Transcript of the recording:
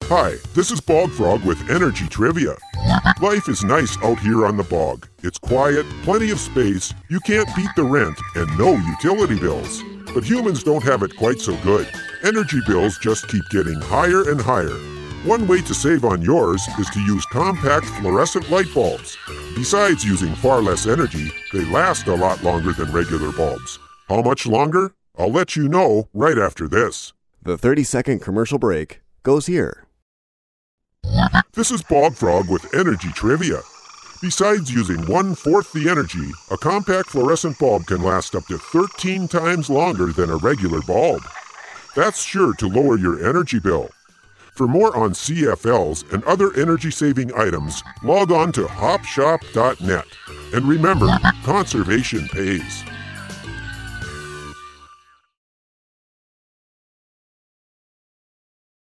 Hi, this is Bog Frog with Energy Trivia. Life is nice out here on the bog. It's quiet, plenty of space, you can't beat the rent, and no utility bills. But humans don't have it quite so good. Energy bills just keep getting higher and higher. One way to save on yours is to use compact fluorescent light bulbs. Besides using far less energy, they last a lot longer than regular bulbs. How much longer? I'll let you know right after this. The 30-second commercial break goes here. This is Bog Frog with Energy Trivia. Besides using 1/4 the energy, a compact fluorescent bulb can last up to 13 times longer than a regular bulb. That's sure to lower your energy bill. For more on CFLs and other energy-saving items, log on to hopshop.net. And remember, conservation pays.